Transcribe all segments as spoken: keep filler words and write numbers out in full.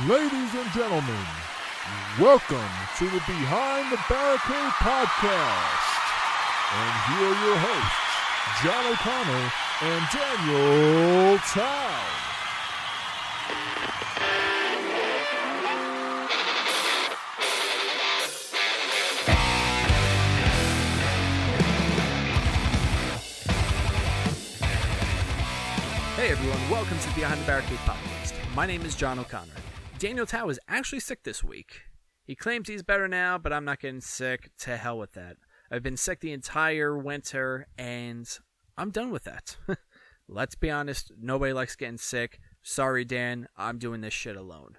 Ladies and gentlemen, welcome to the Behind the Barricade podcast. And here are your hosts, John O'Connor and Daniel Town. Hey everyone, welcome to the Behind the Barricade podcast. My name is John O'Connor. Daniel Tao is actually sick this week. He claims he's better now, but I'm not getting sick. To hell with that. I've been sick the entire winter, and I'm done with that. Let's be honest, nobody likes getting sick. Sorry, Dan, I'm doing this shit alone.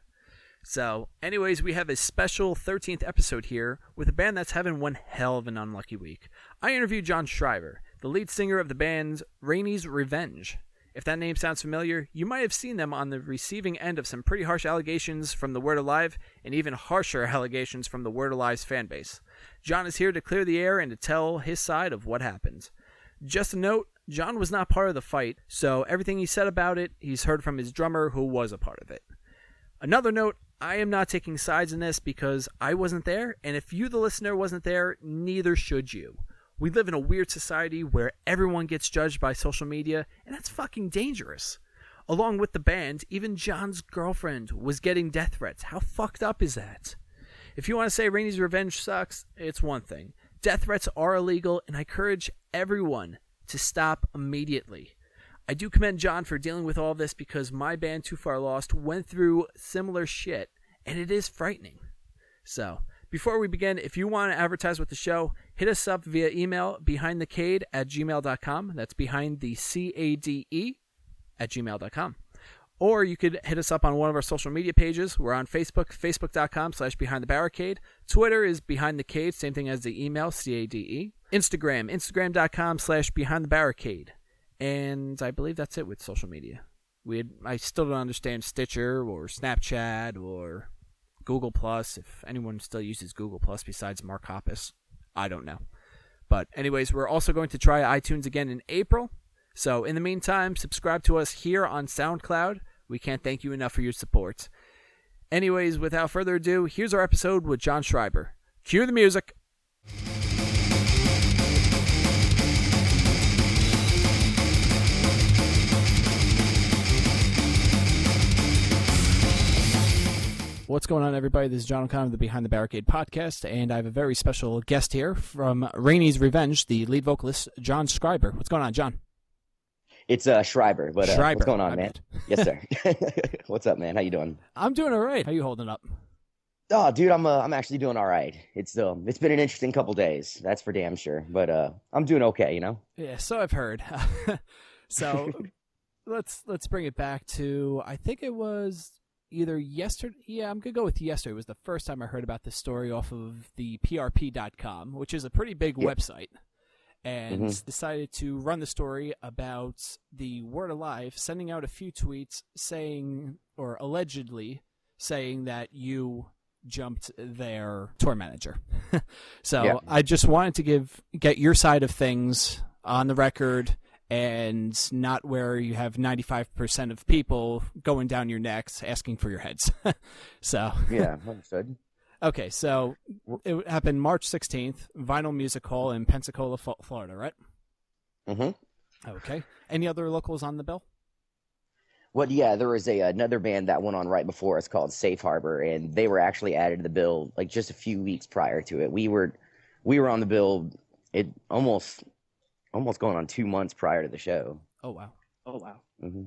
So, anyways, we have a special thirteenth episode here with a band that's having one hell of an unlucky week. I interviewed John Schreiber, the lead singer of the band Rainey's Revenge. If that name sounds familiar, you might have seen them on the receiving end of some pretty harsh allegations from the Word Alive, and even harsher allegations from the Word Alive's fanbase. John is here to clear the air and to tell his side of what happened. Just a note, John was not part of the fight, so everything he said about it, he's heard from his drummer who was a part of it. Another note, I am not taking sides in this because I wasn't there, and if you, the listener, wasn't there, neither should you. We live in a weird society where everyone gets judged by social media, and that's fucking dangerous. Along with the band, even John's girlfriend was getting death threats. How fucked up is that? If you want to say Rainey's Revenge sucks, it's one thing. Death threats are illegal, and I encourage everyone to stop immediately. I do commend John for dealing with all this because my band, Too Far Lost, went through similar shit, and it is frightening. So, before we begin, if you want to advertise with the show, hit us up via email, behindthecade at gmail dot com. That's behind the C A D E at gmail dot com. Or you could hit us up on one of our social media pages. We're on Facebook, facebook.com slash behind the barricade. Twitter is behind the cade, same thing as the email, C A D E. Instagram, instagram.com slash behind the barricade. And I believe that's it with social media. We had, I still don't understand Stitcher or Snapchat or Google Plus, if anyone still uses Google Plus besides Mark Hoppus. I don't know. But anyways, we're also going to try iTunes again in April. So in the meantime, subscribe to us here on SoundCloud. We can't thank you enough for your support. Anyways, without further ado, here's our episode with John Schreiber. Cue the music. What's going on, everybody? This is John O'Connor of the Behind the Barricade podcast, and I have a very special guest here from Rainey's Revenge, the lead vocalist, John Schreiber. What's going on, John? It's uh, Schreiber, but uh, Schreiber. What's going on, I man? Yes, sir. What's up, man? How you doing? I'm doing all right. How you holding up? Oh, dude, I'm uh, I'm actually doing all right. It's um, it's been an interesting couple days, that's for damn sure. But uh, I'm doing okay, you know. Yeah, so I've heard. so let's let's bring it back to, I think it was either yesterday. Yeah, I'm gonna go with yesterday. It was the first time I heard about this story off of the P R P dot com, which is a pretty big yeah. website, and mm-hmm. decided to run the story about the Word Alive sending out a few tweets saying, or allegedly saying, that you jumped their tour manager. so yeah. I just wanted to give get your side of things on the record, and not where you have ninety-five percent of people going down your necks asking for your heads. so yeah, understood. Okay, so it happened March sixteenth, Vinyl Music Hall in Pensacola, Florida, right? Mm-hmm. Okay. Any other locals on the bill? Well, yeah, there was a another band that went on right before us called Safe Harbor, and they were actually added to the bill like just a few weeks prior to it. We were we were on the bill it almost almost going on two months prior to the show. Oh wow! Oh wow! Mm-hmm.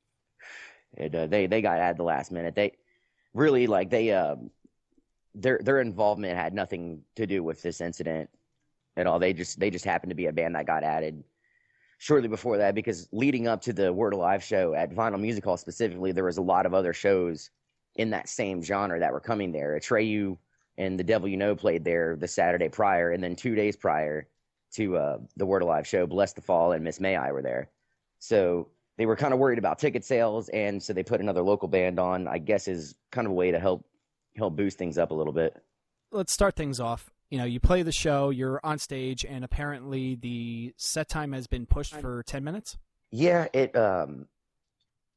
It, uh, they they got added the last minute. They really like they uh, their their involvement had nothing to do with this incident at all. They just they just happened to be a band that got added shortly before that, because leading up to the Word Alive show at Vinyl Music Hall specifically, there was a lot of other shows in that same genre that were coming there. Atreyu and The Devil You Know played there the Saturday prior, and then two days prior to uh, the Word Alive show, Bless the Fall and Miss May I were there. So they were kind of worried about ticket sales, and so they put another local band on, I guess is kind of a way to help help boost things up a little bit. Let's start things off. You know, you play the show, you're on stage, and apparently the set time has been pushed for ten minutes? Yeah, it um,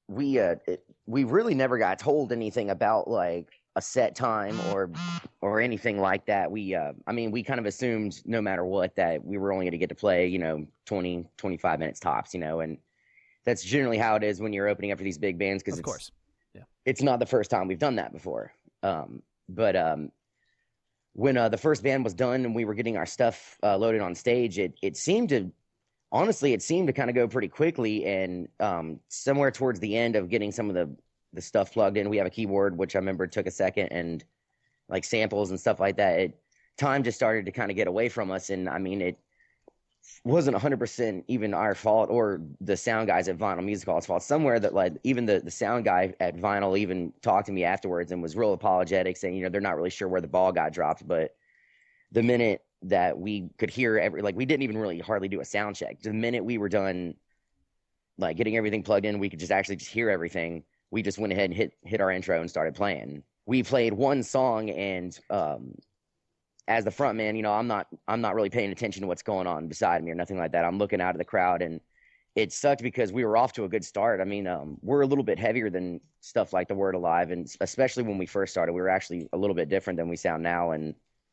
we uh it, we really never got told anything about like a set time or or anything like that. We uh I mean, we kind of assumed no matter what that we were only going to get to play, you know, twenty, twenty-five minutes tops, you know, and that's generally how it is when you're opening up for these big bands, because Of it's course. Yeah. it's not the first time we've done that before. Um but um when uh, the first band was done and we were getting our stuff uh, loaded on stage, it it seemed to honestly, it seemed to kind of go pretty quickly. And um, somewhere towards the end of getting some of the, the stuff plugged in, we have a keyboard, which I remember took a second, and like samples and stuff like that. It, time just started to kind of get away from us. And I mean, it wasn't one hundred percent even our fault or the sound guys at Vinyl Music Hall's fault. Somewhere that like even the, the sound guy at Vinyl even talked to me afterwards and was real apologetic, saying, you know, they're not really sure where the ball got dropped. But the minute that we could hear every, like we didn't even really hardly do a sound check. The minute we were done, like getting everything plugged in, we could just actually just hear everything. We just went ahead and hit, hit our intro and started playing. We played one song, and um, as the front man, you know, I'm not, I'm not really paying attention to what's going on beside me or nothing like that. I'm looking out of the crowd, and it sucked because we were off to a good start. I mean, um, we're a little bit heavier than stuff like The Word Alive. And especially when we first started, we were actually a little bit different than we sound now. And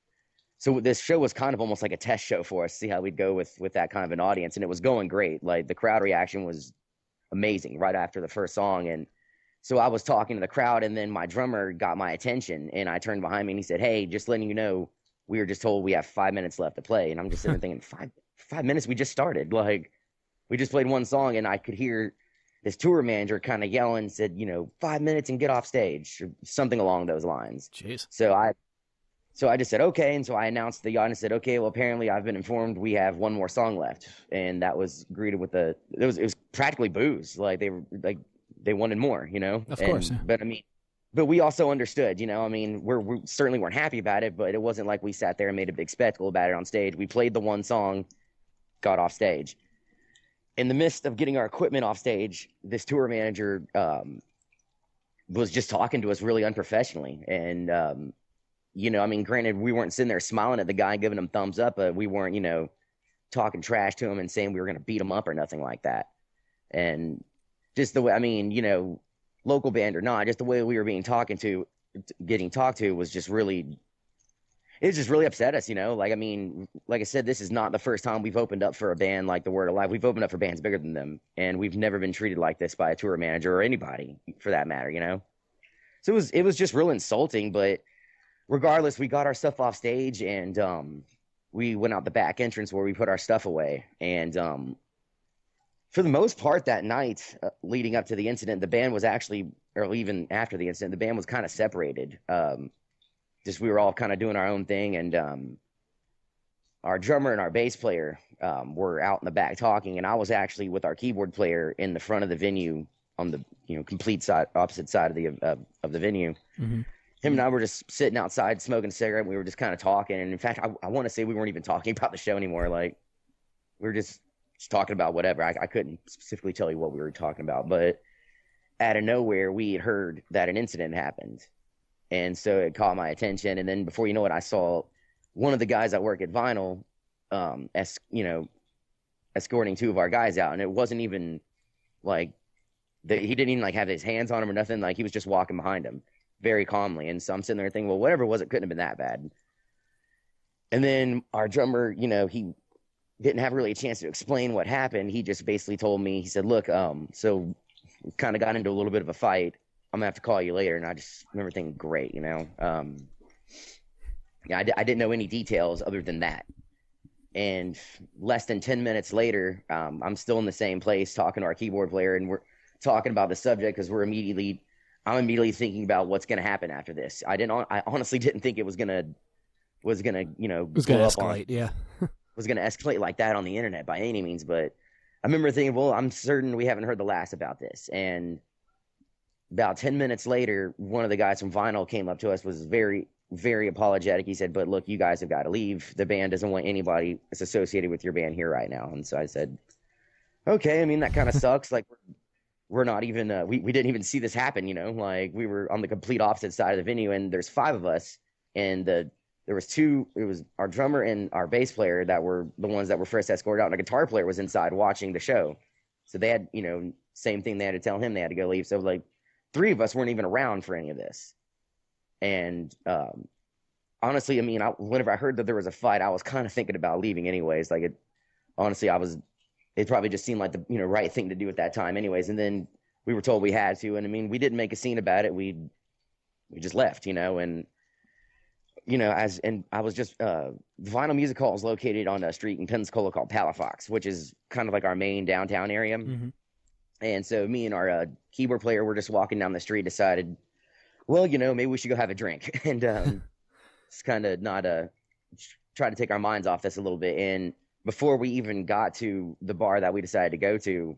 so this show was kind of almost like a test show for us, see how we'd go with, with that kind of an audience. And it was going great. Like the crowd reaction was amazing right after the first song. And so I was talking to the crowd, and then my drummer got my attention, and I turned behind me and he said, "Hey, just letting you know, we were just told we have five minutes left to play." And I'm just sitting there thinking, five, five minutes? We just started. Like, we just played one song, and I could hear this tour manager kind of yelling, said, you know, five minutes and get off stage, or something along those lines. Jeez. So I, so I just said, okay. And so I announced the audience, said, okay, well, apparently I've been informed we have one more song left. And that was greeted with the, it was, it was practically boos. Like they were like, they wanted more, you know? Of and, course. Yeah. But I mean, but we also understood, you know, I mean, we're, we certainly weren't happy about it, but it wasn't like we sat there and made a big spectacle about it on stage. We played the one song, got off stage. In the midst of getting our equipment off stage, this tour manager um, was just talking to us really unprofessionally. And, um, you know, I mean, granted, we weren't sitting there smiling at the guy, giving him thumbs up, but we weren't, you know, talking trash to him and saying we were going to beat him up or nothing like that. And just the way, I mean, you know, local band or not, just the way we were being talking to, getting talked to was just really, it just really upset us, you know? Like, I mean, like I said, this is not the first time we've opened up for a band like The Word Alive. We've opened up for bands bigger than them, and we've never been treated like this by a tour manager or anybody for that matter, you know? So it was, it was just real insulting, but regardless, we got our stuff off stage, and um, we went out the back entrance where we put our stuff away. And um, for the most part that night, uh, leading up to the incident, the band was actually, or even after the incident, the band was kind of separated. Um, just we were all kind of doing our own thing, and um, our drummer and our bass player um, were out in the back talking, and I was actually with our keyboard player in the front of the venue on the you know complete side, opposite side of the uh, of the venue. Mm-hmm. Him and I were just sitting outside smoking a cigarette. And we were just kind of talking, and in fact, I, I want to say we weren't even talking about the show anymore. Like we were just, just talking about whatever. I, I couldn't specifically tell you what we were talking about, but out of nowhere, we had heard that an incident happened. And so it caught my attention. And then before you know it, I saw one of the guys that work at Vinyl, um, es- you know, escorting two of our guys out. And it wasn't even like, the, he didn't even like have his hands on him or nothing. Like he was just walking behind him very calmly. And so I'm sitting there thinking, well, whatever it was, it couldn't have been that bad. And then our drummer, you know, he didn't have really a chance to explain what happened. He just basically told me, he said, look, um, so we kind of got into a little bit of a fight. I'm gonna have to call you later. And I just remember thinking, great, you know. Um, yeah, I, d- I didn't know any details other than that. And less than ten minutes later, um, I'm still in the same place talking to our keyboard player, and we're talking about the subject because we're immediately, I'm immediately thinking about what's gonna happen after this. I didn't, I honestly didn't think it was gonna, was gonna, you know, it was gonna escalate. On, yeah, was gonna escalate like that on the internet by any means. But I remember thinking, well, I'm certain we haven't heard the last about this. And about ten minutes later, one of the guys from Vinyl came up to us, was very, very apologetic. He said, but look, you guys have got to leave. The band doesn't want anybody that's associated with your band here right now. And so I said, okay, I mean, that kind of sucks. Like, we're not even, uh, we, we didn't even see this happen, you know? Like, we were on the complete opposite side of the venue, and there's five of us. And the, there was two, it was our drummer and our bass player that were the ones that were first escorted out, and a guitar player was inside watching the show. So they had, you know, same thing. They had to tell him they had to go leave. So like three of us weren't even around for any of this. And um, honestly, I mean, I, whenever I heard that there was a fight, I was kind of thinking about leaving anyways. Like it, honestly, I was, it probably just seemed like the, you know, right thing to do at that time anyways. And then we were told we had to. And I mean, we didn't make a scene about it. We, we just left, you know, and, you know, as, and I was just, uh, Vinyl Music Hall is located on a street in Pensacola called Palafox, which is kind of like our main downtown area. Mm-hmm. And so me and our uh, keyboard player were just walking down the street, decided, well, you know, maybe we should go have a drink. And um, it's kind of not a, try to take our minds off this a little bit. And before we even got to the bar that we decided to go to,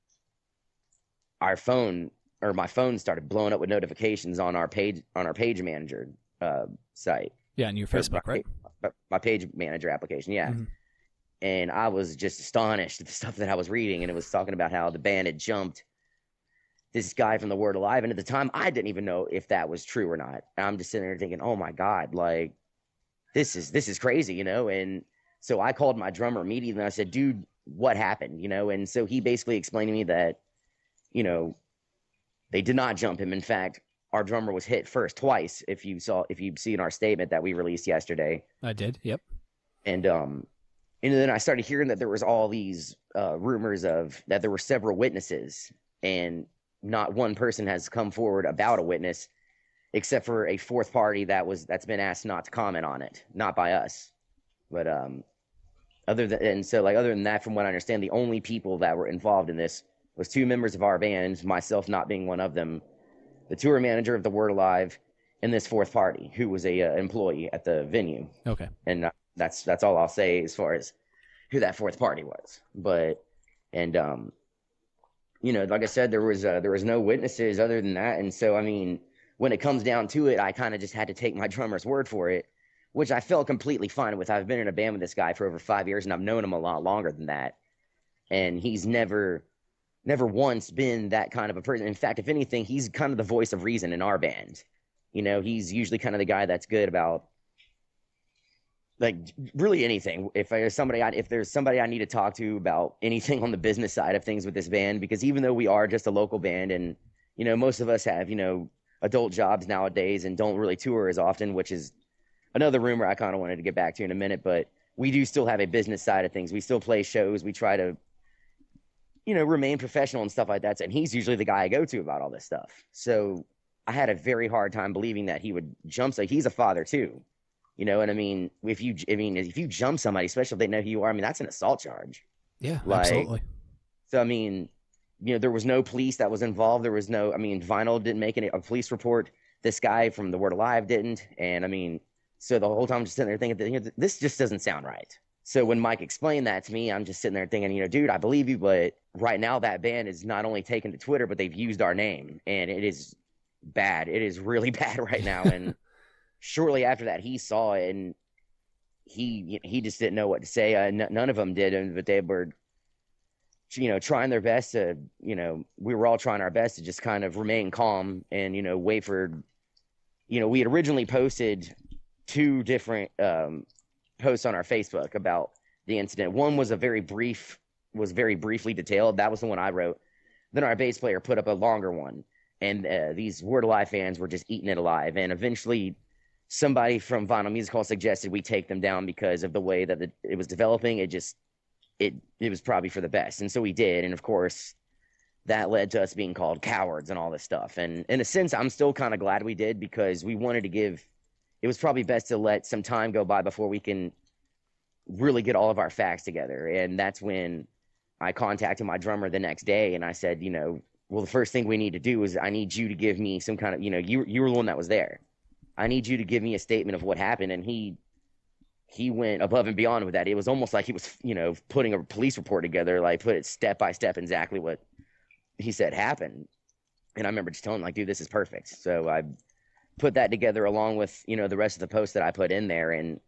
our phone, or my phone started blowing up with notifications on our page, on our page manager uh, site. Yeah, on your Facebook, my, right? My page manager application, yeah. Mm-hmm. And I was just astonished at the stuff that I was reading, and it was talking about how the band had jumped this guy from The Word Alive. And at the time, I didn't even know if that was true or not. And I'm just sitting there thinking, oh my God, like, this is this is crazy, you know? And so I called my drummer immediately, and I said, dude, what happened, you know? And so he basically explained to me that, you know, they did not jump him. In fact, our drummer was hit first twice. If you saw, if you see in our statement that we released yesterday, I did. Yep. And um, and then I started hearing that there was all these uh, rumors of that there were several witnesses, and not one person has come forward about a witness, except for a fourth party that was that's been asked not to comment on it, not by us, but um, other than and so like other than that, from what I understand, the only people that were involved in this was two members of our band, myself not being one of them, the tour manager of The Word Alive, and this fourth party who was a uh, employee at the venue. Okay. And uh, that's that's all I'll say as far as who that fourth party was. But and um, you know, like I said, there was uh, there was no witnesses other than that. And so I mean, when it comes down to it, I kind of just had to take my drummer's word for it, which I felt completely fine with. I've been in a band with this guy for over five years, and I've known him a lot longer than that. And he's never. Never once been that kind of a person. In fact, if anything, he's kind of the voice of reason in our band. You know, he's usually kind of the guy that's good about, like, really anything. If there's somebody, I, if there's somebody I need to talk to about anything on the business side of things with this band, because even though we are just a local band, and you know, most of us have, you know, adult jobs nowadays and don't really tour as often, which is another rumor I kind of wanted to get back to in a minute. But we do still have a business side of things. We still play shows. We try to, you know, remain professional and stuff like that. And he's usually the guy I go to about all this stuff. So I had a very hard time believing that he would jump. So he's a father too, you know. And I mean, if you, I mean, if you jump somebody, especially if they know who you are, I mean, that's an assault charge. Yeah, like, absolutely. So, I mean, you know, there was no police that was involved. There was no, I mean, Vinyl didn't make any, a police report. This guy from The Word Alive didn't. And I mean, so the whole time I'm just sitting there thinking, you know, this just doesn't sound right. So when Mike explained that to me, I'm just sitting there thinking, you know, dude, I believe you, but right now that band is not only taken to Twitter, but they've used our name, and it is bad. It is really bad right now. And shortly after that, he saw it, and he he just didn't know what to say. Uh, n- none of them did, but they were, you know, trying their best to, you know, we were all trying our best to just kind of remain calm and, you know, wait for, you know, we had originally posted two different um, posts on our Facebook about the incident. One was a very brief, was very briefly detailed. That was the one I wrote. Then our bass player put up a longer one, and uh, these Word Alive fans were just eating it alive. And eventually somebody from Vinyl Music Hall suggested we take them down because of the way that the, it was developing. It just, it, it was probably for the best. And so we did. And of course that led to us being called cowards and all this stuff. And in a sense, I'm still kind of glad we did, because we wanted to give, it was probably best to let some time go by before we can really get all of our facts together. And that's when I contacted my drummer the next day, and I said, you know, well, the first thing we need to do is I need you to give me some kind of, you know, you you were the one that was there. I need you to give me a statement of what happened. And he he went above and beyond with that. It was almost like he was, you know, putting a police report together, like put it step by step exactly what he said happened. And I remember just telling him, like, dude, this is perfect. So I put that together along with, you know, the rest of the posts that I put in there. And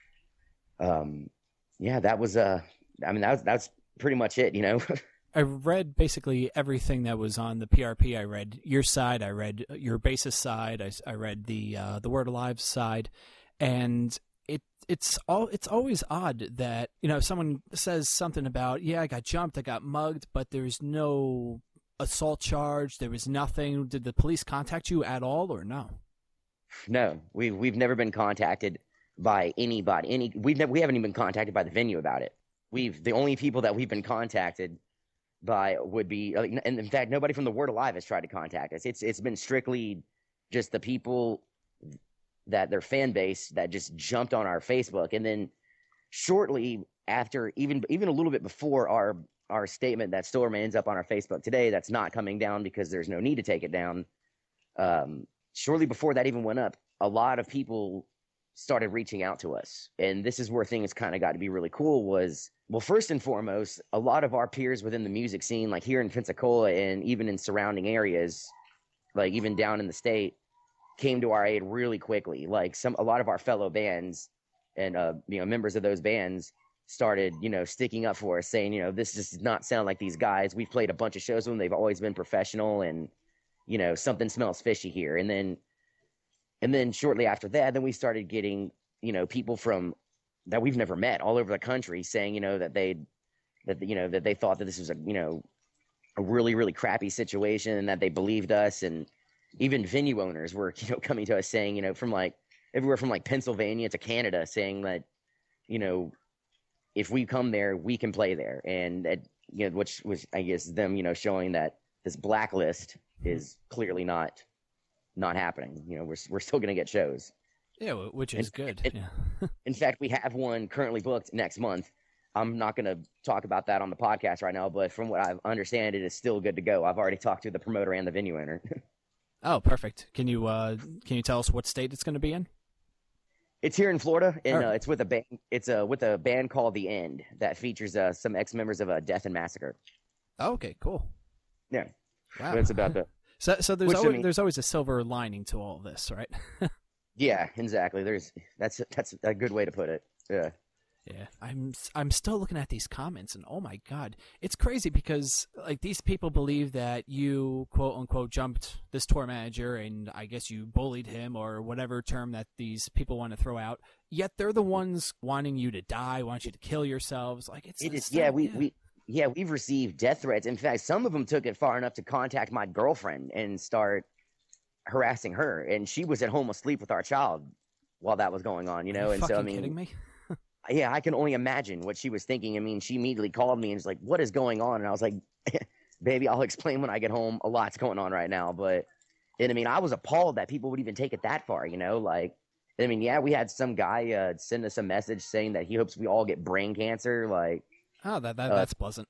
um, yeah, that was, uh, I mean, that was, that's pretty much it, you know. I read basically everything that was on the P R P. I read your side. I read your bassist side. I, I read the uh, the Word Alive side. And it it's all it's always odd that, you know, someone says something about, yeah, I got jumped, I got mugged, but there's no assault charge, there was nothing. Did the police contact you at all, or no? No, we we've never been contacted by anybody. Any we've never we haven't even been contacted by the venue about it. We've the only people that we've been contacted by would be, and in fact, nobody from the Word Alive has tried to contact us. It's it's been strictly just the people that their fan base that just jumped on our Facebook, and then shortly after, even even a little bit before our our statement that still remains up on our Facebook today, that's not coming down because there's no need to take it down. Um, shortly before that even went up, a lot of people started reaching out to us. And this is where things kind of got to be really cool was, well, first and foremost, a lot of our peers within the music scene, like here in Pensacola and even in surrounding areas, like even down in the state, came to our aid really quickly. Like some, a lot of our fellow bands and, uh, you know, members of those bands started, you know, sticking up for us, saying, you know, this does not sound like these guys. We've played a bunch of shows with them. They've always been professional, and, you know, something smells fishy here. And then, and then shortly after that, then we started getting, you know, people from that we've never met all over the country saying, you know, that they, that, you know, that they thought that this was a, you know, a really, really crappy situation, and that they believed us. And even venue owners were, you know, coming to us saying, you know, from like everywhere from like Pennsylvania to Canada, saying that, you know, if we come there, we can play there. And that, you know, which was, I guess, them, you know, showing that this blacklist is clearly not, not happening. You know, we're, we're still going to get shows. Yeah, which is and, good. And, yeah. In fact, we have one currently booked next month. I'm not going to talk about that on the podcast right now, but from what I understand, it is still good to go. I've already talked to the promoter and the venue owner. Oh, perfect. Can you, uh, can you tell us what state it's going to be in? It's here in Florida, and right. uh, it's with a band. It's uh, with a band called The End that features uh, some ex-members of uh, Death and Massacre. Oh, okay, cool. Yeah, wow. But it's about the. So, so there's which, always I mean, there's always a silver lining to all of this, right? Yeah, exactly. There's that's that's a good way to put it. Yeah. Yeah, I'm I'm still looking at these comments, and oh my god, it's crazy because like these people believe that you quote unquote jumped this tour manager, and I guess you bullied him or whatever term that these people want to throw out. Yet they're the ones wanting you to die, want you to kill yourselves. Like it's, it it's is. Yeah, we yeah. we yeah we've received death threats. In fact, some of them took it far enough to contact my girlfriend and start harassing her, and she was at home asleep with our child while that was going on. You know, Are you and fucking so I mean. Kidding me? Yeah, I can only imagine what she was thinking. I mean, she immediately called me and was like, what is going on? And I was like, baby, I'll explain when I get home. A lot's going on right now. But, and I mean, I was appalled that people would even take it that far, you know? Like, I mean, yeah, we had some guy uh, send us a message saying that he hopes we all get brain cancer. Like, oh, that, that uh, that's pleasant.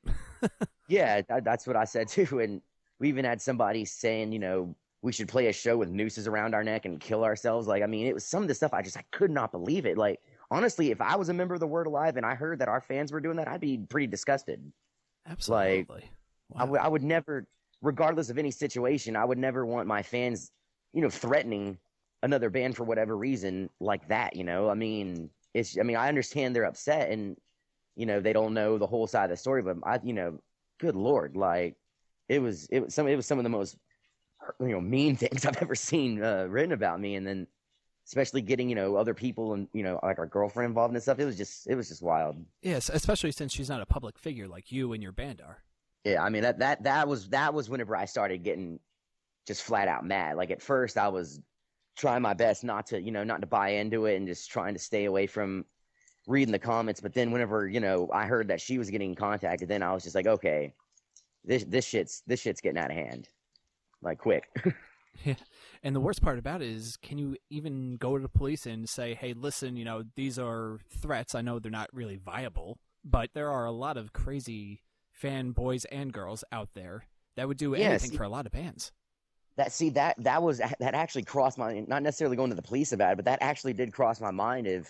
Yeah, that, that's what I said too. And we even had somebody saying, you know, we should play a show with nooses around our neck and kill ourselves. Like, I mean, it was some of the stuff I just, I could not believe it. Like, honestly, if I was a member of the Word Alive and I heard that our fans were doing that, I'd be pretty disgusted. Absolutely. Like, wow. I, w- I would never, regardless of any situation, I would never want my fans, you know, threatening another band for whatever reason like that, you know? I mean, it's, I mean, I understand they're upset and, you know, they don't know the whole side of the story, but I, you know, good Lord, like, it was, it was some, it was some of the most, you know, mean things I've ever seen uh, written about me. And then, especially getting, you know, other people and, you know, like our girlfriend involved and stuff. It was just, it was just wild. Yes, especially since she's not a public figure like you and your band are. Yeah, I mean, that, that, that was, that was whenever I started getting just flat out mad. Like at first I was trying my best not to, you know, not to buy into it and just trying to stay away from reading the comments. But then whenever, you know, I heard that she was getting contacted, then I was just like, okay, this, this shit's, this shit's getting out of hand. Like quick. Yeah. And the worst part about it is, can you even go to the police and say, hey, listen, you know, these are threats. I know they're not really viable, but there are a lot of crazy fan boys and girls out there that would do yeah, anything see, for a lot of bands. That see that that was that actually crossed my, not necessarily going to the police about it, but that actually did cross my mind. If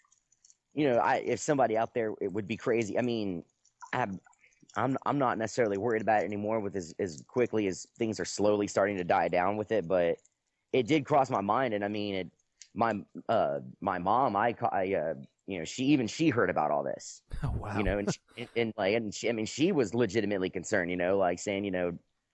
you know, I if somebody out there, it would be crazy. I mean, I'm I'm I'm not necessarily worried about it anymore with as as quickly as things are slowly starting to die down with it, but it did cross my mind. And I mean, it, my, uh, my mom, I, I, uh, you know, she, even she heard about all this, oh, wow. you know, and, she, and, and like, and she, I mean, she was legitimately concerned, you know, like saying, you know,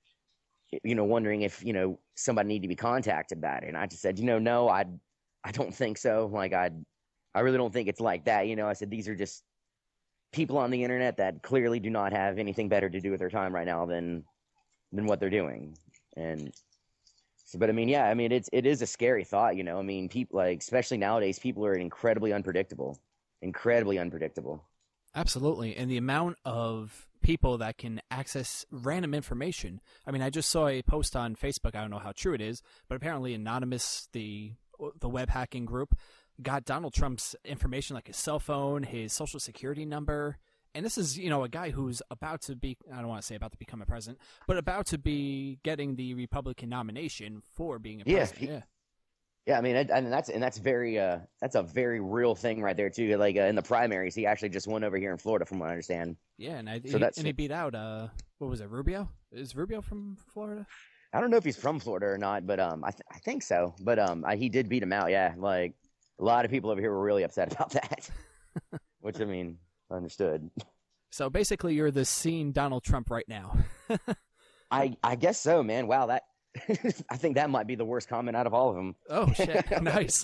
you know, wondering if, you know, somebody needed to be contacted about it. And I just said, you know, no, I, I don't think so. Like, I, I really don't think it's like that. You know, I said these are just people on the internet that clearly do not have anything better to do with their time right now than than what they're doing. And so, but I mean, yeah, I mean, it's it is a scary thought. You know, I mean, people like especially nowadays, people are incredibly unpredictable, incredibly unpredictable. Absolutely. And the amount of people that can access random information. I mean, I just saw a post on Facebook. I don't know how true it is, but apparently Anonymous, the the web hacking group, got Donald Trump's information, like his cell phone, his social security number. And this is, you know, a guy who's about to be, I don't want to say about to become a president, but about to be getting the Republican nomination for being a president. Yeah. Yeah. Yeah, I mean, and and that's and that's very uh, that's a very real thing right there too. Like uh, in the primaries, he actually just won over here in Florida, from what I understand. Yeah, and I So he, that's- and he beat out uh what was it, Rubio? Is Rubio from Florida? I don't know if he's from Florida or not, but um, I th- I think so. But um, I, he did beat him out. Yeah, like a lot of people over here were really upset about that, which I mean, understood. So basically, you're the scene Donald Trump right now. I I guess so, man. Wow, that I think that might be the worst comment out of all of them. Oh shit! Nice.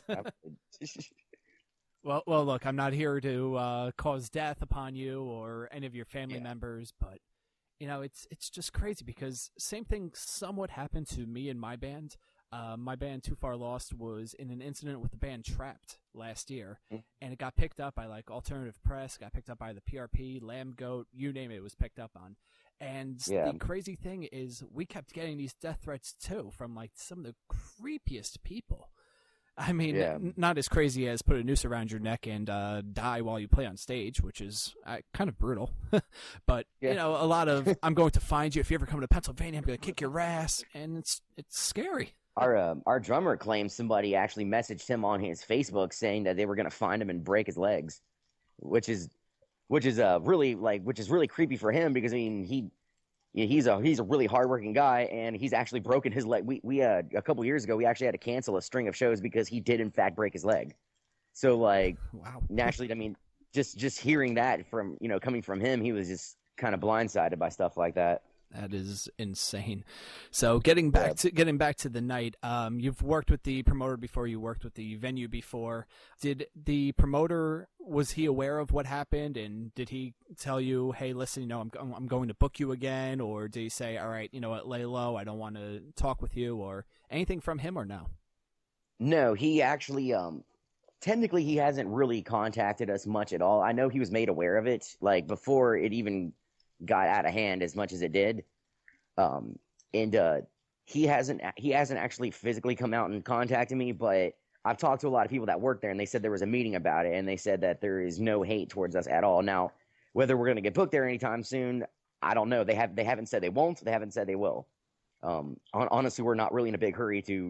Well, well, look, I'm not here to uh, cause death upon you or any of your family Yeah. members, but you know, it's it's just crazy because same thing somewhat happened to me and my band. Uh, my band Too Far Lost was in an incident with the band Trapped last year, Mm. and it got picked up by like alternative press, got picked up by the P R P, Lamb Goat, you name it, it was picked up on. And Yeah. the crazy thing is, we kept getting these death threats too from like some of the creepiest people. I mean, Yeah. n- not as crazy as put a noose around your neck and uh, die while you play on stage, which is uh, kind of brutal. But Yeah. you know, a lot of I'm going to find you if you ever come to Pennsylvania. I'm going to kick your ass, and it's it's scary. Our um, our drummer claims somebody actually messaged him on his Facebook saying that they were going to find him and break his legs, which is which is uh really like which is really creepy for him because I mean he yeah, he's a he's a really hardworking guy and he's actually broken his leg. We we uh, a couple years ago we actually had to cancel a string of shows because he did in fact break his leg. So like Wow. naturally, I mean just just hearing that from you know coming from him, he was just kind of blindsided by stuff like that. That is insane. So getting back Yeah. to getting back to the night, um, you've worked with the promoter before. You worked with the venue before. Did the promoter, was he aware of what happened, and did he tell you, "Hey, listen, you know, I'm I'm going to book you again," or did he say, "All right, you know what, lay low. I don't want to talk with you," or anything from him, or no? No, he actually um technically he hasn't really contacted us much at all. I know he was made aware of it like before it even got out of hand as much as it did. Um and uh he hasn't he hasn't actually physically come out and contacted me, but I've talked to a lot of people that work there and they said there was a meeting about it and they said that there is no hate towards us at all. Now, whether we're going to get booked there anytime soon, I don't know. They have they haven't said they won't, they haven't said they will. Um hon- honestly, we're not really in a big hurry to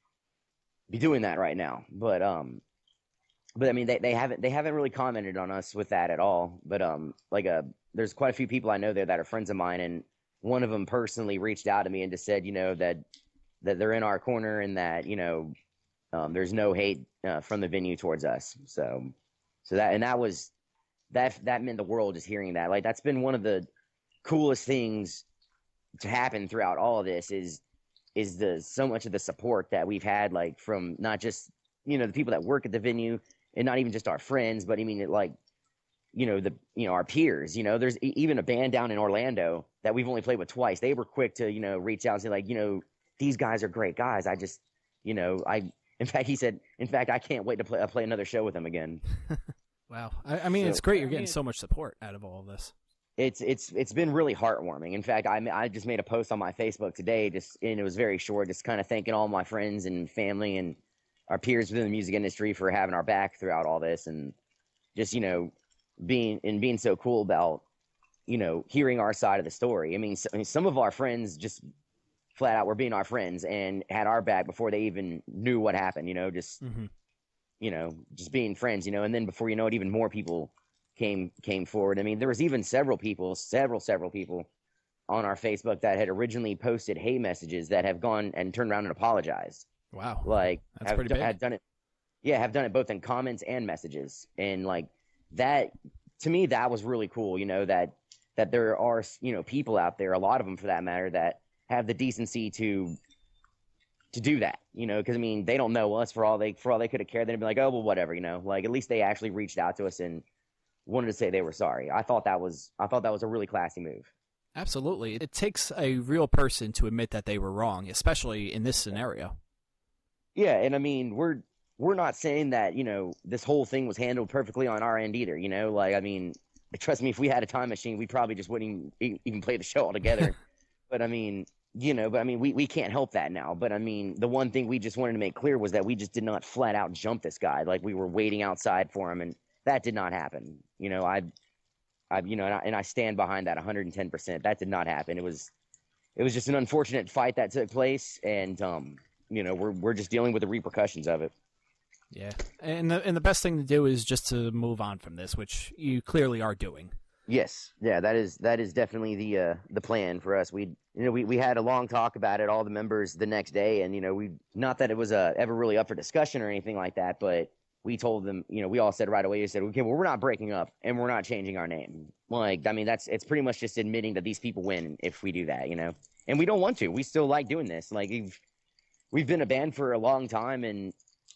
be doing that right now. But um but I mean they, they haven't they haven't really commented on us with that at all. But um like uh there's quite a few people I know there that are friends of mine, and one of them personally reached out to me and just said, you know, that that they're in our corner and that, you know, um there's no hate uh, from the venue towards us. So so that and that was that that meant the world just hearing that. Like that's been one of the coolest things to happen throughout all of this is is the so much of the support that we've had, like from not just you know the people that work at the venue and not even just our friends, but I mean it, like you know the you know our peers. You know, there's e- even a band down in Orlando that we've only played with twice. They were quick to you know reach out and say like you know these guys are great guys. I just you know I in fact he said in fact I can't wait to play uh, play another show with them again. Wow. I, I mean, So- it's great. You're I getting mean- so much support out of all of this. It's it's it's been really heartwarming. In fact, I I just made a post on my Facebook today, just and it was very short, just kind of thanking all my friends and family and our peers within the music industry for having our back throughout all this, and just you know being and being so cool about you know hearing our side of the story. I mean, so, I mean, some of our friends just flat out were being our friends and had our back before they even knew what happened. You know, just Mm-hmm. you know just being friends. You know, and then before you know it, even more people came came forward. I mean, there was even several people, several, several people on our Facebook that had originally posted hate messages that have gone and turned around and apologized. Wow. Like That's have, pretty big. had done it. Yeah, have done it both in comments and messages. And like that to me that was really cool, you know, that that there are, you know, people out there, a lot of them for that matter, that have the decency to to do that, you know, because I mean they don't know us for all they for all they could have cared. They'd be like, oh well, whatever, you know. Like at least they actually reached out to us and wanted to say they were sorry. I thought that was I thought that was a really classy move. Absolutely. It takes a real person to admit that they were wrong, especially in this scenario. Yeah, and I mean, we're we're not saying that, you know, this whole thing was handled perfectly on our end either, you know? Like, I mean, trust me, if we had a time machine, we probably just wouldn't even, even play the show altogether. But I mean, you know, but I mean, we, we can't help that now. But I mean, the one thing we just wanted to make clear was that we just did not flat out jump this guy. Like we were waiting outside for him, and that did not happen. You know, I I, you know, and I, and I stand behind that one hundred ten percent. That did not happen. It was, it was just an unfortunate fight that took place, and um, you know, we're we're just dealing with the repercussions of it. Yeah, and the and the best thing to do is just to move on from this, which you clearly are doing. Yes, yeah, that is that is definitely the uh, the plan for us. We you know we, we had a long talk about it, all the members the next day, and you know we not that it was uh, ever really up for discussion or anything like that, but we told them, you know, we all said right away, we said, okay, well, we're not breaking up and we're not changing our name. Like, I mean, that's it's pretty much just admitting that these people win if we do that, you know, and we don't want to. We still like doing this. Like we've we've been a band for a long time, and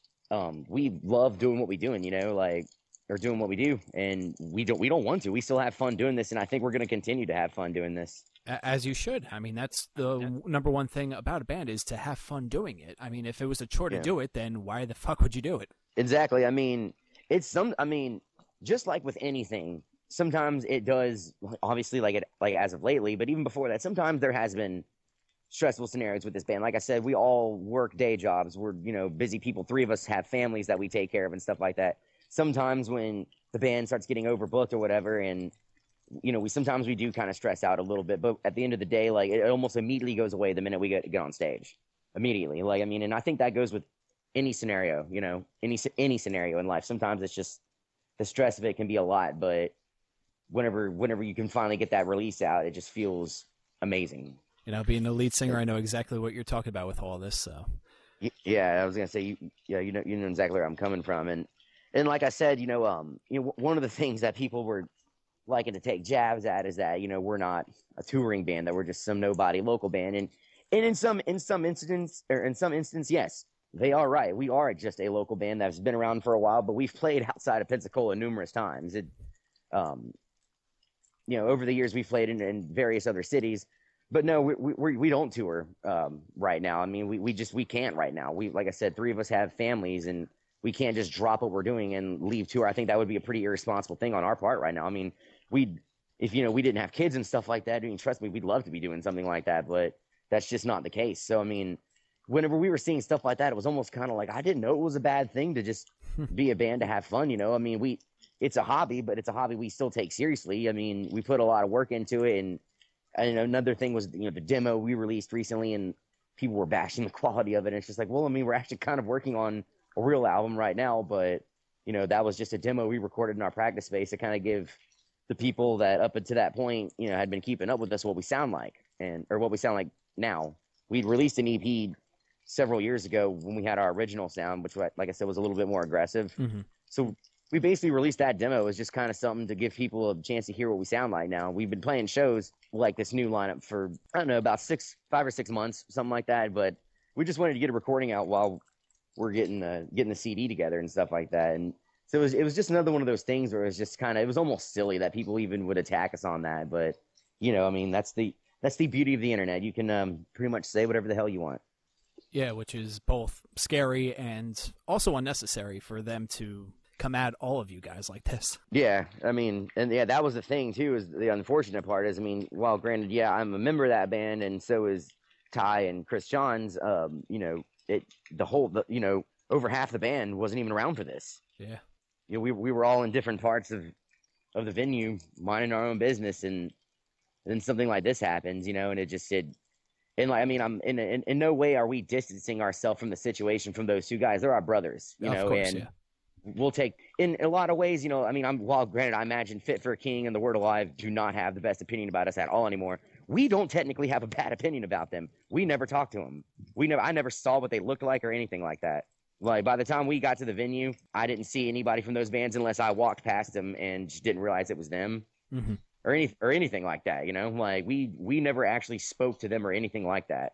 um, we love doing what we doing, you know, like. Or doing what we do, and we don't we don't want to. We still have fun doing this, and I think we're going to continue to have fun doing this. As you should. I mean, that's the yeah. number one thing about a band is to have fun doing it. I mean, if it was a chore to yeah. do it, then why the fuck would you do it? Exactly. I mean, it's some. I mean, just like with anything, sometimes it does. Obviously, like it like as of lately, but even before that, sometimes there has been stressful scenarios with this band. Like I said, we all work day jobs. We're you know busy people. Three of us have families that we take care of and stuff like that. Sometimes when the band starts getting overbooked or whatever, and you know, we sometimes we do kind of stress out a little bit, but at the end of the day, like it almost immediately goes away the minute we get, get on stage. Immediately, like I mean, and I think that goes with any scenario, you know, any any scenario in life. Sometimes it's just the stress of it can be a lot, but whenever whenever you can finally get that release out, it just feels amazing. You know, being the lead singer, I know exactly what you're talking about with all this. So yeah, I was gonna say, you, yeah, you know, you know exactly where I'm coming from, and. And like I said, you know, um, you know, one of the things that people were liking to take jabs at is that, you know, we're not a touring band, that we're just some nobody local band. And and in some in some incidents or in some instance, yes, they are right. We are just a local band that's been around for a while, but we've played outside of Pensacola numerous times. It, um, you know, over the years we've played in, in various other cities, but no, we we we don't tour um, right now. I mean, we we just we can't right now. We like I said, three of us have families, and we can't just drop what we're doing and leave tour. I think that would be a pretty irresponsible thing on our part right now. I mean, we, if you know, we didn't have kids and stuff like that. I mean, trust me, we'd love to be doing something like that, but that's just not the case. So, I mean, whenever we were seeing stuff like that, it was almost kind of like I didn't know it was a bad thing to just be a band to have fun. You know, I mean, we, it's a hobby, but it's a hobby we still take seriously. I mean, we put a lot of work into it, and and another thing was, you know, the demo we released recently, and people were bashing the quality of it. And it's just like, well, I mean, we're actually kind of working on a real album right now, but you know, that was just a demo we recorded in our practice space to kind of give the people that up until that point, you know, had been keeping up with us what we sound like, and or what we sound like now. We'd released an E P several years ago when we had our original sound, which, like I said, was a little bit more aggressive. Mm-hmm. So we basically released that demo as just kind of something to give people a chance to hear what we sound like now. We've been playing shows like this new lineup for, I don't know, about six, five or six months, something like that, but we just wanted to get a recording out while we're getting the getting the C D together and stuff like that. And so it was it was just another one of those things where it was just kind of, it was almost silly that people even would attack us on that. But you know, I mean, that's the that's the beauty of the internet. You can um, pretty much say whatever the hell you want. Yeah, which is both scary and also unnecessary for them to come at all of you guys like this. Yeah, I mean, and yeah, that was the thing too, is the unfortunate part is, I mean, while granted, yeah, I'm a member of that band, and so is Ty and Chris Johns, um, you know, it the whole the, you know over half the band wasn't even around for this. Yeah, you know, we we were all in different parts of of the venue, minding our own business, and then something like this happens, you know, and it just it and like I mean, I'm in in, in no way are we distancing ourselves from the situation from those two guys. They're our brothers, you of know, course, and yeah. We'll take in a lot of ways, you know. I mean, I'm while granted, I imagine Fit for a King and The Word Alive do not have the best opinion about us at all anymore. We don't technically have a bad opinion about them. We never talked to them. We never, I never saw what they looked like or anything like that. Like by the time we got to the venue, I didn't see anybody from those bands unless I walked past them and just didn't realize it was them, mm-hmm. or any or anything like that. You know, like we we never actually spoke to them or anything like that.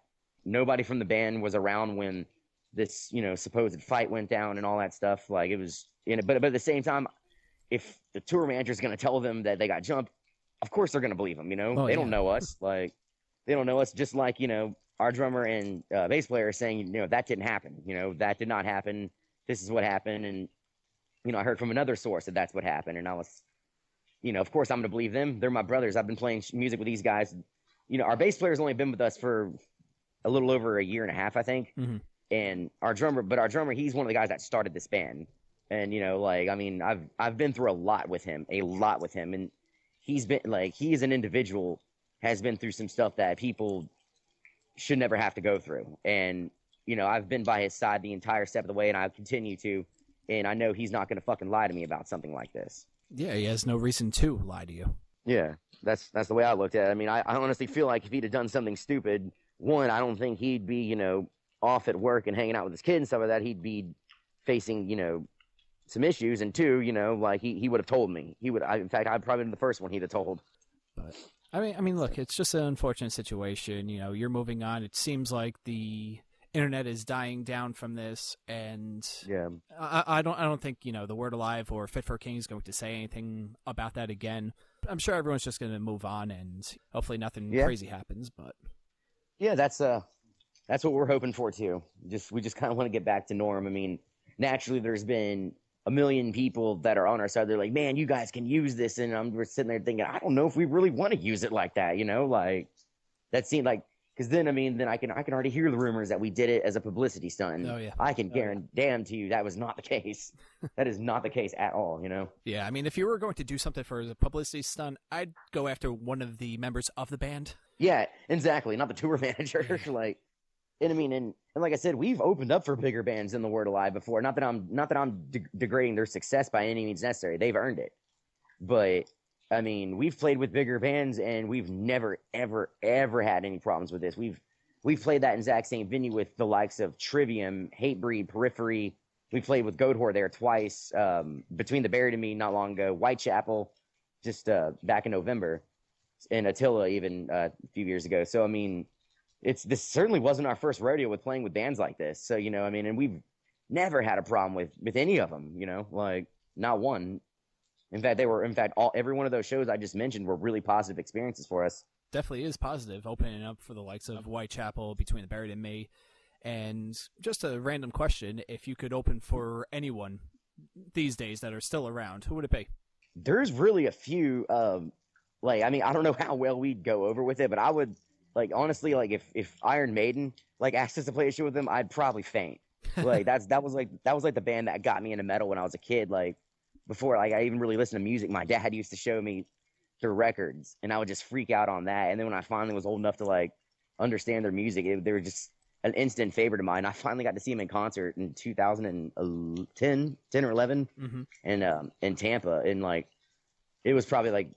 nobody from the band was around when this, you know, supposed fight went down and all that stuff. Like, it was, you know, but, but at the same time, if the tour manager is going to tell them that they got jumped, of course they're going to believe them, you know? Oh, they yeah. don't know us. Like, they don't know us, just like, you know, our drummer and uh, bass player are saying, you know, that didn't happen. You know, that did not happen. This is what happened. And, you know, I heard from another source that that's what happened. And I was, you know, of course I'm going to believe them. They're my brothers. I've been playing music with these guys. You know, our bass player's only been with us for a little over a year and a half, I think. Mm-hmm. And our drummer, but our drummer, he's one of the guys that started this band. And, you know, like, I mean, I've, I've been through a lot with him, a lot with him. And he's been like, he is an individual, has been through some stuff that people should never have to go through. And, you know, I've been by his side the entire step of the way, and I continue to. And I know he's not going to fucking lie to me about something like this. Yeah, he has no reason to lie to you. Yeah, that's that's the way I looked at it. I mean, I, I honestly feel like if he'd have done something stupid, one, I don't think he'd be, you know, off at work and hanging out with his kid and stuff like that. He'd be facing, you know, some issues. And two, you know, like, he, he would have told me. He would. I, in fact, I'd probably been the first one he'd have told. But I mean, I mean, look, it's just an unfortunate situation. You know, you're moving on. It seems like the internet is dying down from this, and yeah, I, I don't, I don't think, you know, the Word Alive or Fit for a King is going to say anything about that again. I'm sure everyone's just going to move on, and hopefully nothing yeah. crazy happens. But yeah, that's uh, that's what we're hoping for too. Just we just kind of want to get back to norm. I mean, naturally, there's been a million people that are on our side. They're like, man, you guys can use this, and I'm we're sitting there thinking, I don't know if we really want to use it like that. You know, like that seemed like. Because then, I mean, then I can I can already hear the rumors that we did it as a publicity stunt. Oh, yeah. I can oh, guarantee yeah. you that was not the case. That is not the case at all, you know? Yeah, I mean, if you were going to do something for a publicity stunt, I'd go after one of the members of the band. Yeah, exactly. Not the tour manager. like, and I mean, and, and like I said, we've opened up for bigger bands in the Word Alive before. Not that I'm not that I'm de- degrading their success by any means necessary. They've earned it. But I mean, we've played with bigger bands, and we've never, ever, ever had any problems with this. We've we've played that exact same venue with the likes of Trivium, Hatebreed, Periphery. We played with Goatwhore there twice. Um, Between the Buried and Me not long ago. Whitechapel, just uh, back in November, and Attila even uh, a few years ago. So I mean, it's this certainly wasn't our first rodeo with playing with bands like this. So you know, I mean, and we've never had a problem with with any of them. You know, like not one. In fact, they were. In fact, all every one of those shows I just mentioned were really positive experiences for us. Definitely is positive, opening up for the likes of Whitechapel, Between the Buried and Me. And just a random question: if you could open for anyone these days that are still around, who would it be? There's really a few. Um, like, I mean, I don't know how well we'd go over with it, but I would, like, honestly, like, if if Iron Maiden like asked us to play a show with them, I'd probably faint. Like, that's that was like that was like the band that got me into metal when I was a kid. Like. Before, like, I even really listened to music, my dad used to show me their records, and I would just freak out on that. And then when I finally was old enough to, like, understand their music, it, they were just an instant favorite of mine. I finally got to see them in concert in two thousand ten, ten or eleven, mm-hmm. in, um, in Tampa. And, like, it was probably, like,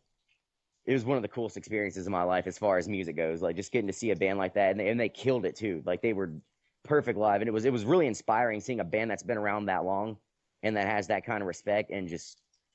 it was one of the coolest experiences of my life as far as music goes. Like, just getting to see a band like that, and they, and they killed it, too. Like, they were perfect live, and it was it was really inspiring seeing a band that's been around that long and that has that kind of respect and just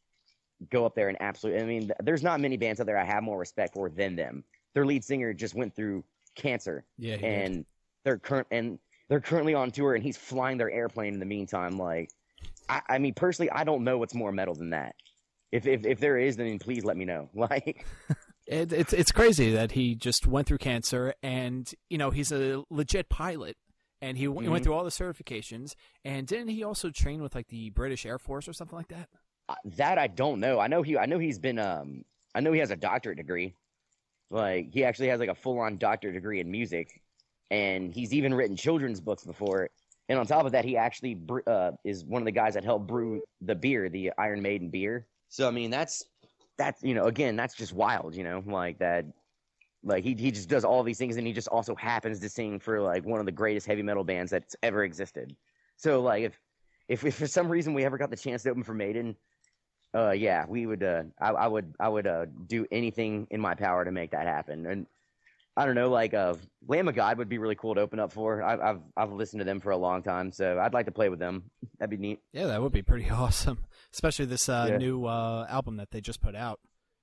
go up there and absolutely, I mean, there's not many bands out there I have more respect for than them. Their lead singer just went through cancer. Yeah, and did. they're current and they're currently on tour, and he's flying their airplane in the meantime. Like, I, I mean, personally, I don't know what's more metal than that. If if if there is, then please let me know. Like, it, it's it's crazy that he just went through cancer, and you know he's a legit pilot. And he, mm-hmm. he went through all the certifications, and didn't he also train with like the British Air Force or something like that? Uh, that I don't know. I know he. I know he's been. Um. I know he has a doctorate degree. Like, he actually has like a full-on doctorate degree in music, and he's even written children's books before. And on top of that, he actually uh, is one of the guys that helped brew the beer, the Iron Maiden beer. So I mean, that's that's you know, again, that's just wild. You know, like that. Like, he he just does all these things, and he just also happens to sing for, like, one of the greatest heavy metal bands that's ever existed. So, like, if if, if for some reason we ever got the chance to open for Maiden, uh, yeah, we would, uh, I, I would, I would uh, do anything in my power to make that happen. And I don't know, like, uh, Lamb of God would be really cool to open up for. I, I've I've listened to them for a long time, so I'd like to play with them. That'd be neat. Yeah, that would be pretty awesome, especially this uh, yeah. new uh, album that they just put out.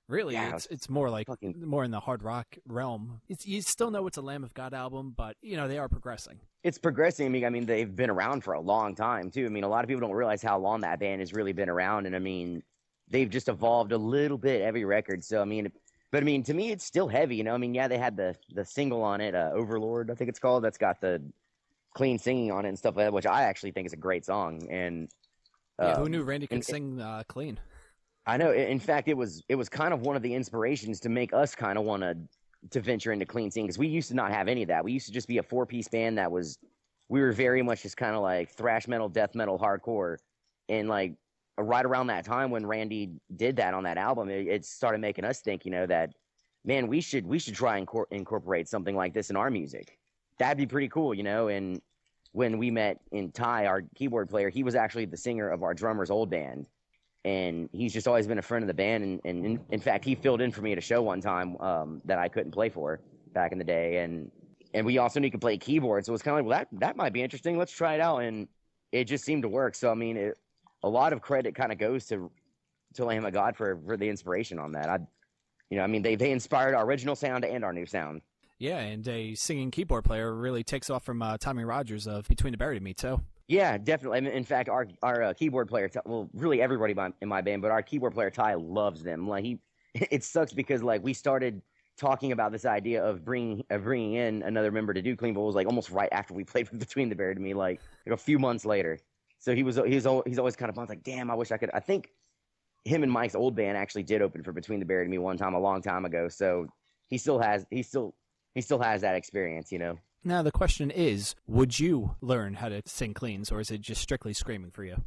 Really, Yeah, it's it's more like fucking more in the hard rock realm. It's you still know it's a Lamb of God album, but you know they are progressing. it's progressing. I mean, I mean, they've been around for a long time too. I mean, a lot of people don't realize how long that band has really been around, and I mean, they've just evolved a little bit every record. So I mean, but I mean, to me, it's still heavy. You know, I mean, yeah, they had the the single on it, uh, Overlord, I think it's called. That's got the clean singing on it and stuff like that, which I actually think is a great song. And Yeah, who um, knew Randy could and- sing uh, clean? I know. In fact, it was it was kind of one of the inspirations to make us kind of want to to venture into clean singing, because we used to not have any of that. We used to just be a four piece band that was we were very much just kind of like thrash metal, death metal, hardcore, and like right around that time when Randy did that on that album, it, it started making us think, you know, that man, we should we should try and cor- incorporate something like this in our music. That'd be pretty cool, you know. And when we met in Ty, our keyboard player, he was actually the singer of our drummer's old band. And he's just always been a friend of the band. And, and in, in fact, he filled in for me at a show one time um, that I couldn't play for back in the day. And and we also knew he could play keyboard. So it was kind of like, well, that, that might be interesting. Let's try it out. And it just seemed to work. So, I mean, it, a lot of credit kind of goes to to Lamb of God for, for the inspiration on that. I, you know, I mean, they, they inspired our original sound and our new sound. Yeah, and a singing keyboard player really takes off from uh, Tommy Rogers of Between the Buried and Me too. Yeah, definitely. I mean, in fact, our our uh, keyboard player, well, really everybody in my band, but our keyboard player Ty loves them. Like he, it sucks because like we started talking about this idea of bringing of bringing in another member to do clean vocals like almost right after we played with Between the Buried and Me, like, like a few months later. So he was he's he's always kind of bummed, like, damn, I wish I could. I think him and Mike's old band actually did open for Between the Buried and Me one time a long time ago. So he still has he still he still has that experience, you know. Now the question is, would you learn how to sing cleans, or is it just strictly screaming for you?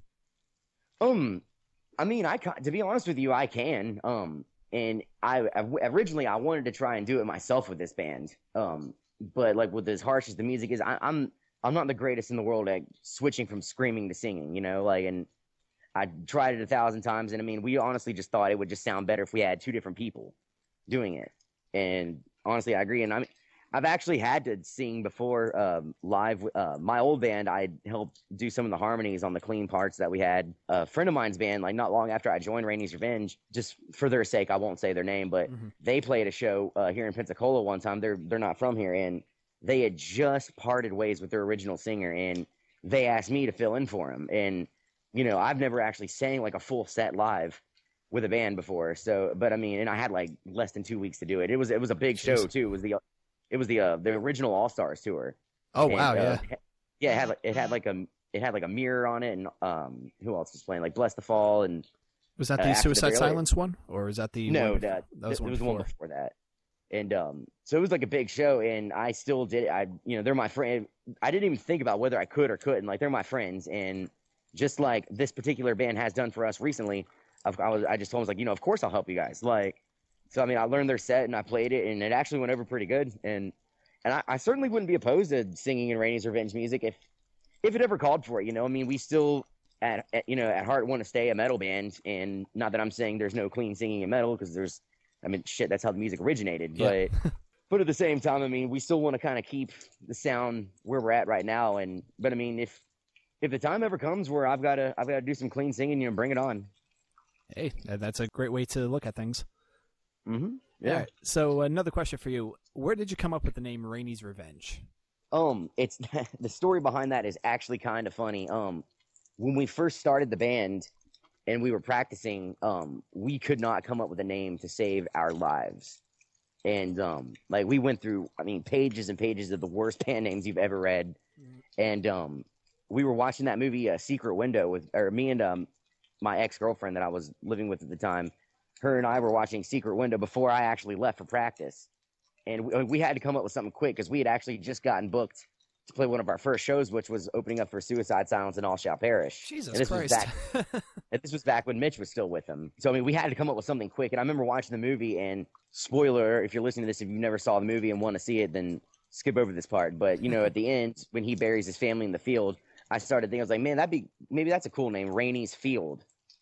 Um, I mean, I ca- to be honest with you, I can. Um, and I, I originally I wanted to try and do it myself with this band. Um, but like with as harsh as the music is, I, I'm I'm not the greatest in the world at switching from screaming to singing. You know, like, and I tried it a thousand times, and I mean, we honestly just thought it would just sound better if we had two different people doing it. And honestly, I agree. And I mean, I've actually had to sing before um, live. Uh, my old band, I helped do some of the harmonies on the clean parts that we had. A friend of mine's band, like not long after I joined Rainey's Revenge, just for their sake, I won't say their name, but mm-hmm. they played a show uh, here in Pensacola one time. They're they're not from here, and they had just parted ways with their original singer, and they asked me to fill in for him. And you know, I've never actually sang like a full set live with a band before. So, but I mean, and I had like less than two weeks to do it. It was it was a big Jeez. show too. It was the It was the uh, the original All Stars tour. Oh and, wow, yeah, uh, yeah. It had like, it had like a it had like a mirror on it, and um, who else was playing? Like Bless the Fall, and was that the uh, Suicide the Silence one, or was that the no? One that, that was, it one was before. one before that. And um, so it was like a big show, and I still did it. I you know they're my friend. I didn't even think about whether I could or couldn't. Like they're my friends, and just like this particular band has done for us recently, I've, I was I just told them, I was like, you know, of course I'll help you guys. Like, so I mean, I learned their set and I played it, and it actually went over pretty good. And And I, I certainly wouldn't be opposed to singing in Rainey's Revenge music if if it ever called for it. You know, I mean, we still at, at you know at heart want to stay a metal band, and not that I'm saying there's no clean singing in metal, because there's, I mean, shit, that's how the music originated. Yeah. But but at the same time, I mean, we still want to kind of keep the sound where we're at right now. And but I mean, if if the time ever comes where I've got to I've got to do some clean singing, you know, bring it on. Hey, that's a great way to look at things. Mm-hmm. Yeah. Right, so another question for you: where did you come up with the name Rainey's Revenge? Um, it's the story behind that is actually kind of funny. Um, when we first started the band and we were practicing, um, we could not come up with a name to save our lives. And um, like we went through, I mean, pages and pages of the worst band names you've ever read. Mm-hmm. And um, we were watching that movie, uh, Secret Window, with, or me and um, my ex-girlfriend that I was living with at the time. Her and I were watching Secret Window before I actually left for practice. And we, we had to come up with something quick because we had actually just gotten booked to play one of our first shows, which was opening up for Suicide Silence and All Shall Perish. Jesus and this Christ. Was back, and this was back when Mitch was still with them. So, I mean, we had to come up with something quick. And I remember watching the movie, and spoiler, if you're listening to this, if you never saw the movie and want to see it, then skip over this part. But, you know, at the end, when he buries his family in the field, I started thinking, I was like, man, that'd be, maybe that's a cool name, Rainey's Field.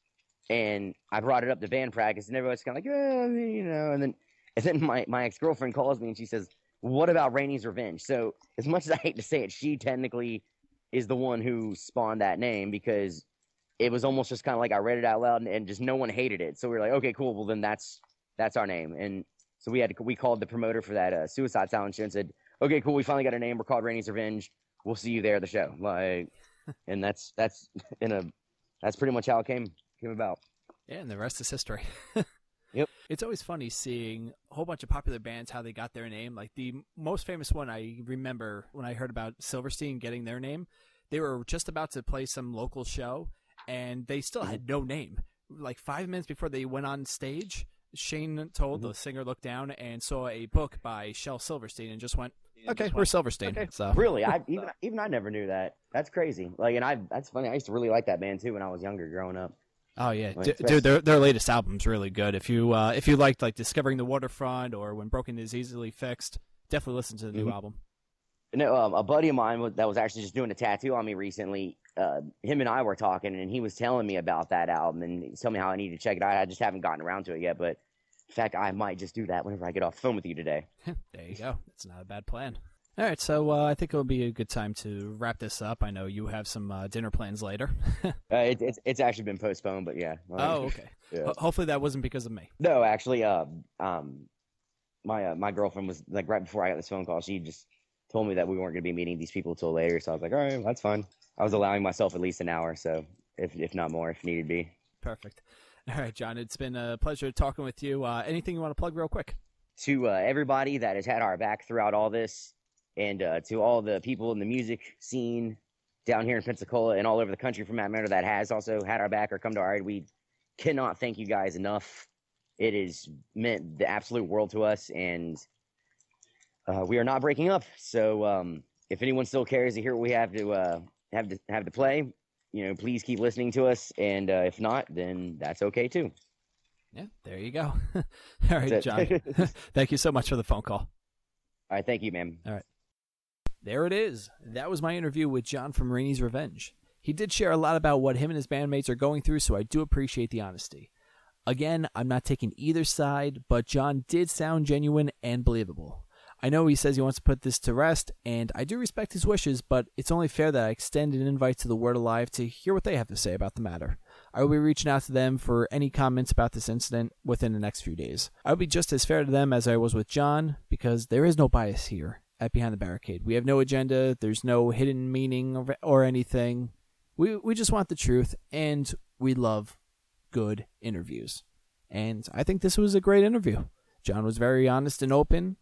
And I brought it up to band practice, and everybody's kind of like, oh, you know, and then and then my, my ex-girlfriend calls me, and she says, what about Rainey's Revenge? So as much as I hate to say it, she technically is the one who spawned that name, because it was almost just kind of like I read it out loud, and, and just no one hated it. So we were like, okay, cool. Well, then that's that's our name. And so we had to, we called the promoter for that uh, Suicide Silence show and said, okay, cool, we finally got a name. We're called Rainey's Revenge. We'll see you there at the show. Like, and that's that's in a that's pretty much how it came came about. Yeah, and the rest is history. Yep. It's always funny seeing a whole bunch of popular bands, how they got their name. Like the most famous one I remember when I heard about Silverstein getting their name, they were just about to play some local show, and they still had no name. Like five minutes before they went on stage, Shane told mm-hmm. the singer looked down and saw a book by Shel Silverstein and just went, okay, we're Silverstein. Okay. So really, I even even I never knew that. That's crazy. Like, and I that's funny. I used to really like that band too when I was younger, growing up. Oh yeah, D- dude, their their latest album's really good. If you uh, if you liked like Discovering the Waterfront or When Broken is Easily Fixed, definitely listen to the new mm-hmm. album. You know, um, a buddy of mine that was actually just doing a tattoo on me recently. Uh, him and I were talking, and he was telling me about that album and telling me how I need to check it out. I just haven't gotten around to it yet, but in fact, I might just do that whenever I get off the phone with you today. There you go. That's not a bad plan. All right, so uh, I think it'll be a good time to wrap this up. I know you have some uh, dinner plans later. uh, it, it's it's actually been postponed, but yeah. Oh, okay. Yeah. Ho- hopefully that wasn't because of me. No, actually, uh, um, my uh, my girlfriend was like right before I got this phone call. She just told me that we weren't going to be meeting these people till later, so I was like, all right, that's fine. I was allowing myself at least an hour, so if if not more, if needed be. Perfect. All right, John, it's been a pleasure talking with you. Uh, anything you want to plug real quick? To uh, everybody that has had our back throughout all this. And uh, to all the people in the music scene down here in Pensacola and all over the country, for that matter, that has also had our back or come to our aid, we cannot thank you guys enough. It has meant the absolute world to us, and uh, we are not breaking up. So um, if anyone still cares to hear what we have to uh, have to have to play, you know, please keep listening to us. And uh, if not, then that's okay too. Yeah, there you go. All right, John. Thank you so much for the phone call. All right, thank you, man. All right. There it is. That was my interview with John from Rainey's Revenge. He did share a lot about what him and his bandmates are going through, so I do appreciate the honesty. Again, I'm not taking either side, but John did sound genuine and believable. I know he says he wants to put this to rest, and I do respect his wishes, but it's only fair that I extend an invite to the Word Alive to hear what they have to say about the matter. I will be reaching out to them for any comments about this incident within the next few days. I will be just as fair to them as I was with John, because there is no bias here at Behind the Barricade. We have no agenda, there's no hidden meaning or, or anything. We we just want the truth, and we love good interviews. And I think this was a great interview. John was very honest and open,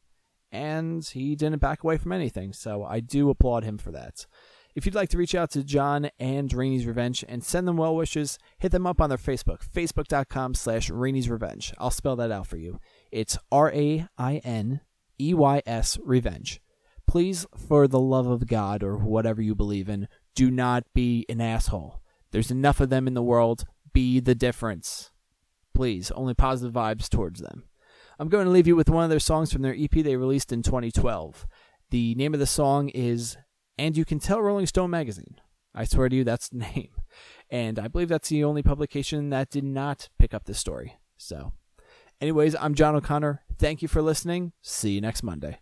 and he didn't back away from anything, so I do applaud him for that. If you'd like to reach out to John and Rainey's Revenge and send them well wishes, hit them up on their Facebook, facebook.com slash Rainey's Revenge. I'll spell that out for you. It's R A I N E Y S Revenge. Please, for the love of God or whatever you believe in, do not be an asshole. There's enough of them in the world. Be the difference. Please, only positive vibes towards them. I'm going to leave you with one of their songs from their E P they released in twenty twelve. The name of the song is And You Can Tell Rolling Stone Magazine. I swear to you, that's the name. And I believe that's the only publication that did not pick up this story. So, anyways, I'm John O'Connor. Thank you for listening. See you next Monday.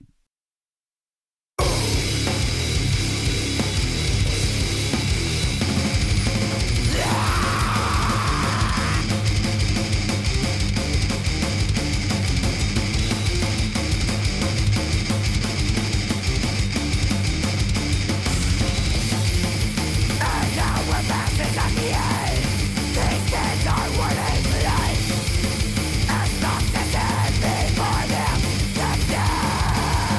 It's not the same before them.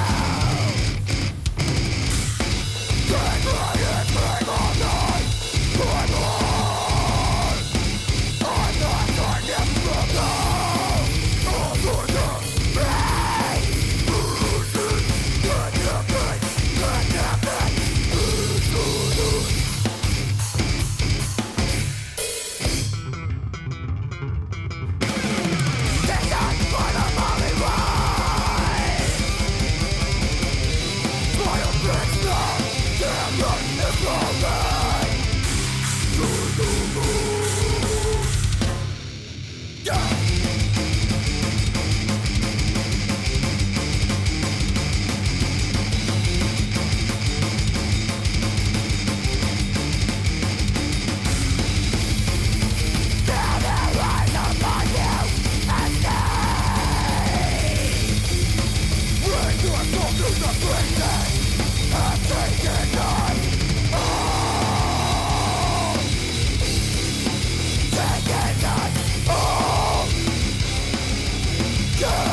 Go!